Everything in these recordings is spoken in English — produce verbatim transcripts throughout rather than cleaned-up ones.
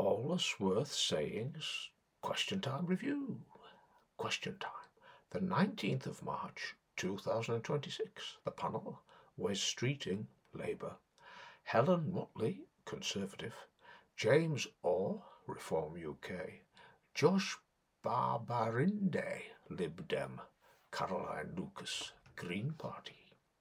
Always worth saying's Question Time Review. Question Time. The nineteenth of March, two thousand twenty-six. The panel, Wes Streeting, Labour. Helen Motley, Conservative. James Orr, Reform U K. Josh Barbarinde, Lib Dem. Caroline Lucas, Green Party.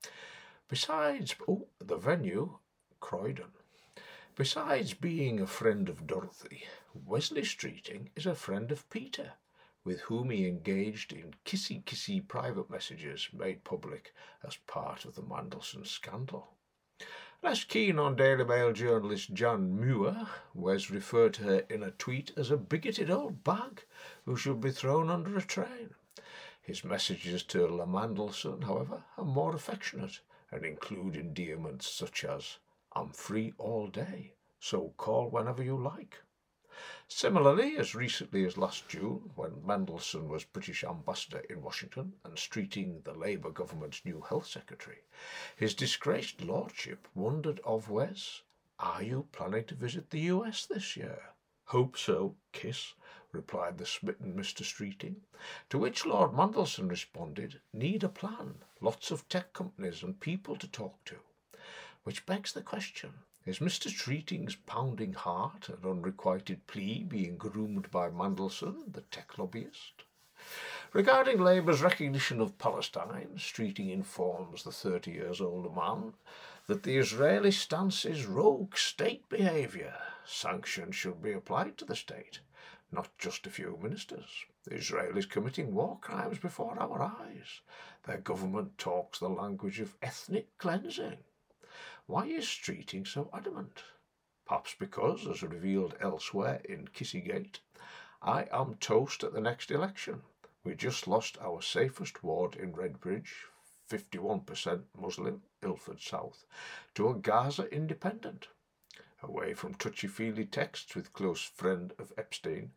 Besides, oh, the venue, Croydon. Besides being a friend of Dorothy, Wesley Streeting is a friend of Peter, with whom he engaged in kissy-kissy private messages made public as part of the Mandelson scandal. Less keen on Daily Mail journalist Jan Muir, Wes referred to her in a tweet as a bigoted old bag who should be thrown under a train. His messages to La Mandelson, however, are more affectionate and include endearments such as, "I'm free all day, so call whenever you like." Similarly, as recently as last June, when Mandelson was British ambassador in Washington and Streeting the Labour government's new health secretary, his disgraced lordship wondered of Wes, "Are you planning to visit the U S this year?" "Hope so, kiss," replied the smitten Mister Streeting, to which Lord Mandelson responded, "Need a plan, lots of tech companies and people to talk to." Which begs the question, is Mister Streeting's pounding heart and unrequited plea being groomed by Mandelson, the tech lobbyist? Regarding Labour's recognition of Palestine, Streeting informs the thirty years older man that the Israeli stance is rogue state behaviour. Sanctions should be applied to the state, not just a few ministers. The Israelis committing war crimes before our eyes. Their government talks the language of ethnic cleansing. Why is Streeting so adamant? Perhaps because, as revealed elsewhere in Kissygate, "I am toast at the next election. We just lost our safest ward in Redbridge, fifty-one percent Muslim, Ilford South, to a Gaza independent." Away from touchy-feely texts with close friend of Epstein,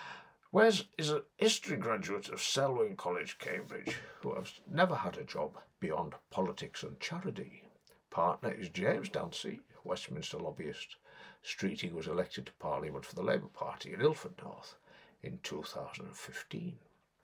Wes is a history graduate of Selwyn College, Cambridge, who has never had a job beyond politics and charity. Partner is James Dancy, Westminster lobbyist. Streeting was elected to Parliament for the Labour Party in Ilford North in two thousand fifteen.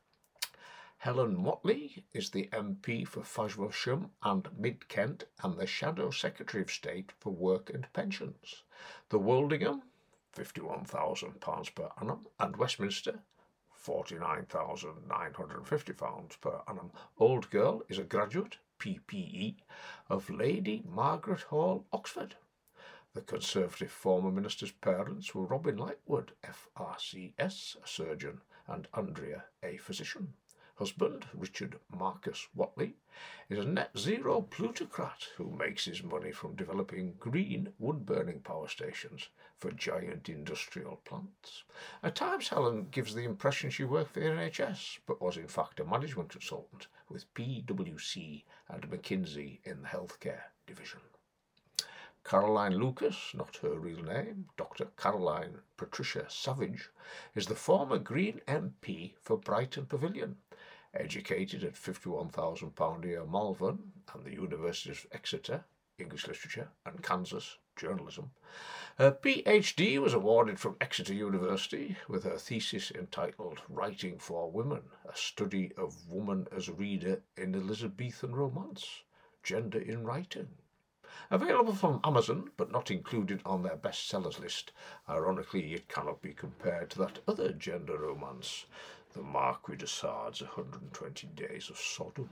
Helen Motley is the M P for Faversham and Mid-Kent and the Shadow Secretary of State for Work and Pensions. The Woldingham, fifty-one thousand pounds per annum, and Westminster, forty-nine thousand nine hundred fifty pounds per annum. Old Girl is a graduate, P P E, of Lady Margaret Hall, Oxford. The Conservative former minister's parents were Robin Lightwood, F R C S, a surgeon, and Andrea, a physician. Husband, Richard Marcus Watley, is a net zero plutocrat who makes his money from developing green wood-burning power stations for giant industrial plants. At times Helen gives the impression she worked for the N H S, but was in fact a management consultant with P W C and McKinsey in the healthcare division. Caroline Lucas, not her real name, Doctor Caroline Patricia Savage, is the former Green M P for Brighton Pavilion, educated at fifty-one thousand pounds a year Malvern and the Universities of Exeter, English Literature, and Kansas, Journalism. Her PhD was awarded from Exeter University with her thesis entitled Writing for Women, a study of woman as reader in Elizabethan romance, gender in writing. Available from Amazon, but not included on their bestsellers list. Ironically, it cannot be compared to that other gender romance, the Marquis de Sade's one hundred twenty Days of Sodom.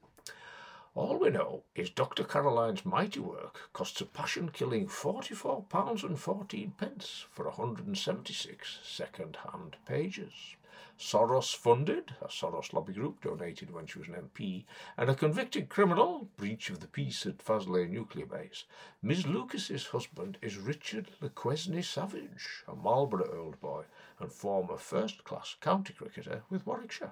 All we know is Doctor Caroline's mighty work costs a passion-killing forty-four pounds fourteen for one hundred seventy-six second-hand pages. Soros-funded, a Soros lobby group donated when she was an M P, and a convicted criminal, breach of the peace at Faslane nuclear base. Miz Lucas's husband is Richard LeQuesney Savage, a Marlborough old boy and former first-class county cricketer with Warwickshire.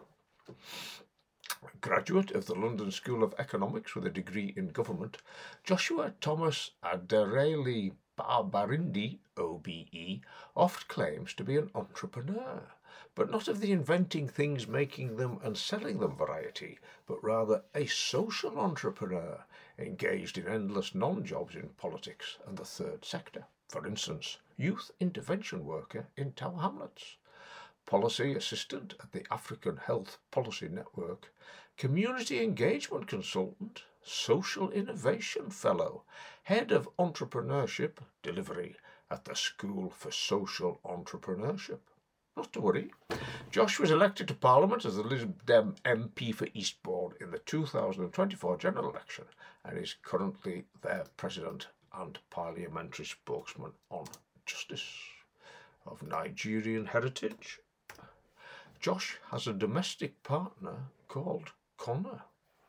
Graduate of the London School of Economics with a degree in government, Joshua Thomas Adereli Barbarindi, O B E, oft claims to be an entrepreneur, but not of the inventing things, making them and selling them variety, but rather a social entrepreneur engaged in endless non-jobs in politics and the third sector. For instance, youth intervention worker in Tower Hamlets, policy assistant at the African Health Policy Network, community engagement consultant, social innovation fellow, head of entrepreneurship delivery at the School for Social Entrepreneurship. Not to worry, Josh was elected to Parliament as the Lib Dem M P for Eastbourne in the two thousand twenty-four general election and is currently their president and parliamentary spokesman on justice. Of Nigerian heritage, Josh has a domestic partner called Connor.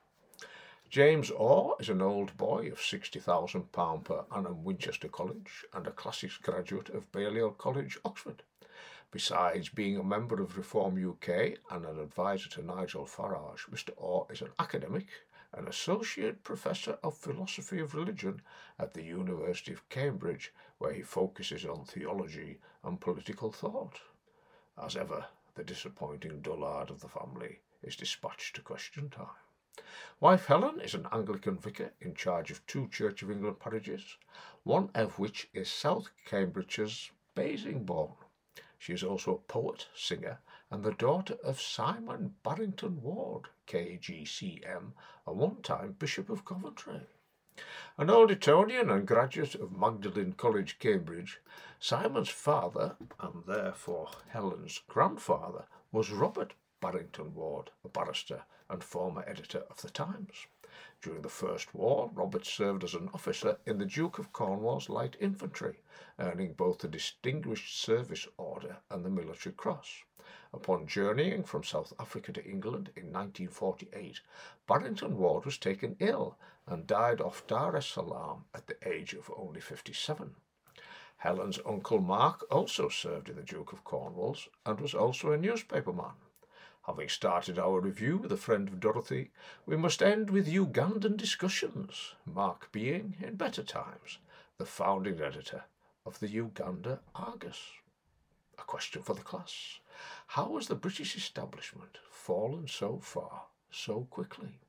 James Orr is an old boy of sixty thousand pounds per annum Winchester College and a classics graduate of Balliol College, Oxford. Besides being a member of Reform U K and an advisor to Nigel Farage, Mister Orr is an academic, an associate professor of philosophy of religion at the University of Cambridge, where he focuses on theology and political thought. As ever, the disappointing dullard of the family is dispatched to question time. Wife Helen is an Anglican vicar in charge of two Church of England parishes, one of which is South Cambridgeshire's Basingbourne. She is also a poet, singer, and the daughter of Simon Barrington Ward, K G C M, a one-time Bishop of Coventry. An old Etonian and graduate of Magdalen College, Cambridge, Simon's father, and therefore Helen's grandfather, was Robert Barrington Ward, a barrister and former editor of the Times. During the First War, Robert served as an officer in the Duke of Cornwall's Light Infantry, earning both the Distinguished Service Order and the Military Cross. Upon journeying from South Africa to England in nineteen forty-eight, Barrington Ward was taken ill and died off Dar es Salaam at the age of only fifty-seven. Helen's uncle Mark also served in the Duke of Cornwall's and was also a newspaperman. Having started our review with a friend of Dorothy, we must end with Ugandan discussions, Mark being, in better times, the founding editor of the Uganda Argus. A question for the class. How has the British establishment fallen so far, so quickly?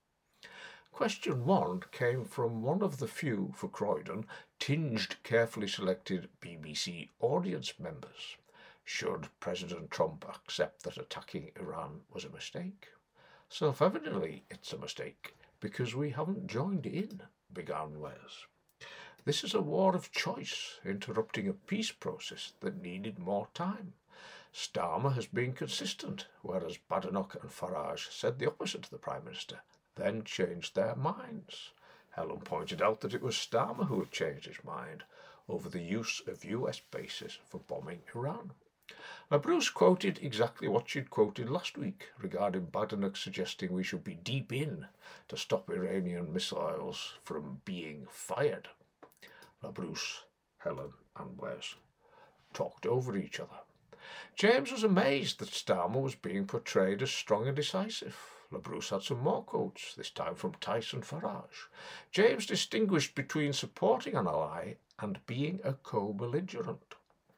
Question one came from one of the few, for Croydon, tinged, carefully selected B B C audience members. Should President Trump accept that attacking Iran was a mistake? Self-evidently, it's a mistake, because we haven't joined in, began Wes. This is a war of choice, interrupting a peace process that needed more time. Starmer has been consistent, whereas Badenoch and Farage said the opposite to the Prime Minister, then changed their minds. Helen pointed out that it was Starmer who had changed his mind over the use of U S bases for bombing Iran. Now, Bruce quoted exactly what she'd quoted last week regarding Badenoch suggesting we should be deep in to stop Iranian missiles from being fired. Now, Bruce, Helen and Wes talked over each other. James was amazed that Starmer was being portrayed as strong and decisive. LaBruce had some more quotes, this time from Tyson Farage. James distinguished between supporting an ally and being a co-belligerent.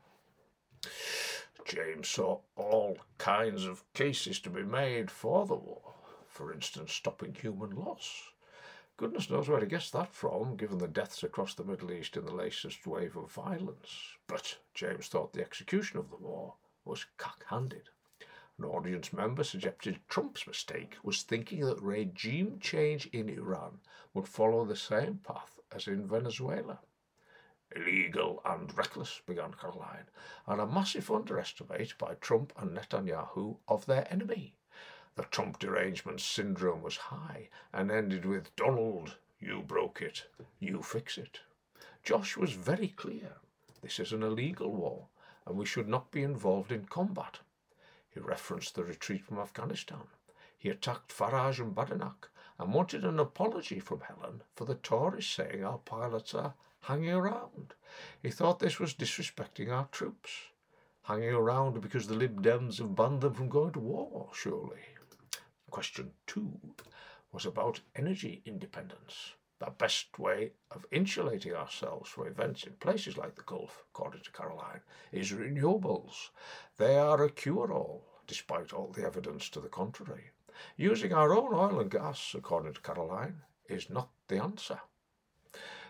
James saw all kinds of cases to be made for the war, for instance, stopping human loss. Goodness knows where he gets that from, given the deaths across the Middle East in the latest wave of violence. But James thought the execution of the war was cock-handed. An audience member suggested Trump's mistake was thinking that regime change in Iran would follow the same path as in Venezuela. Illegal and reckless, began Caroline, and a massive underestimate by Trump and Netanyahu of their enemy. The Trump derangement syndrome was high and ended with, Donald, you broke it, you fix it. Josh was very clear. This is an illegal war, and we should not be involved in combat. He referenced the retreat from Afghanistan. He attacked Farage and Badenoch and wanted an apology from Helen for the Tories saying our pilots are hanging around. He thought this was disrespecting our troops. Hanging around because the Lib Dems have banned them from going to war, surely. Question two was about energy independence. The best way of insulating ourselves from events in places like the Gulf, according to Caroline, is renewables. They are a cure-all, despite all the evidence to the contrary. Using our own oil and gas, according to Caroline, is not the answer.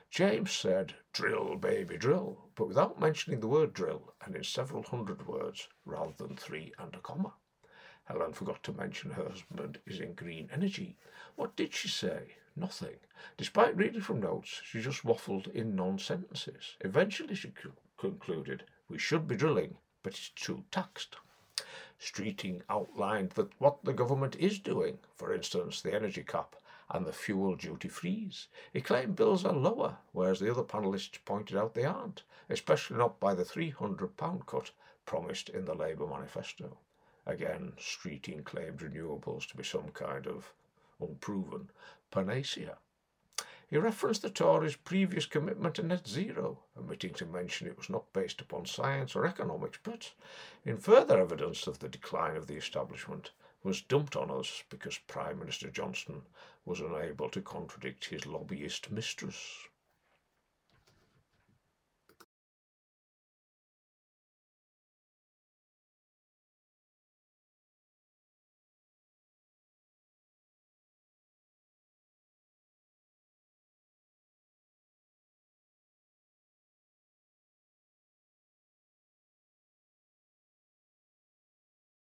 James said, "Drill, baby, drill," but without mentioning the word drill, and in several hundred words rather than three and a comma. Helen forgot to mention her husband is in green energy. What did she say? Nothing. Despite reading from notes, she just waffled in non-sentences. Eventually she concluded, "We should be drilling, but it's too taxed." Streeting outlined that what the government is doing, for instance, the energy cap and the fuel duty freeze. He claimed bills are lower, whereas the other panellists pointed out they aren't, especially not by the three hundred pound cut promised in the Labour manifesto. Again, Streeting claimed renewables to be some kind of unproven panacea. He referenced the Tories' previous commitment to net zero, omitting to mention it was not based upon science or economics, but in further evidence of the decline of the establishment was dumped on us because Prime Minister Johnson was unable to contradict his lobbyist mistress.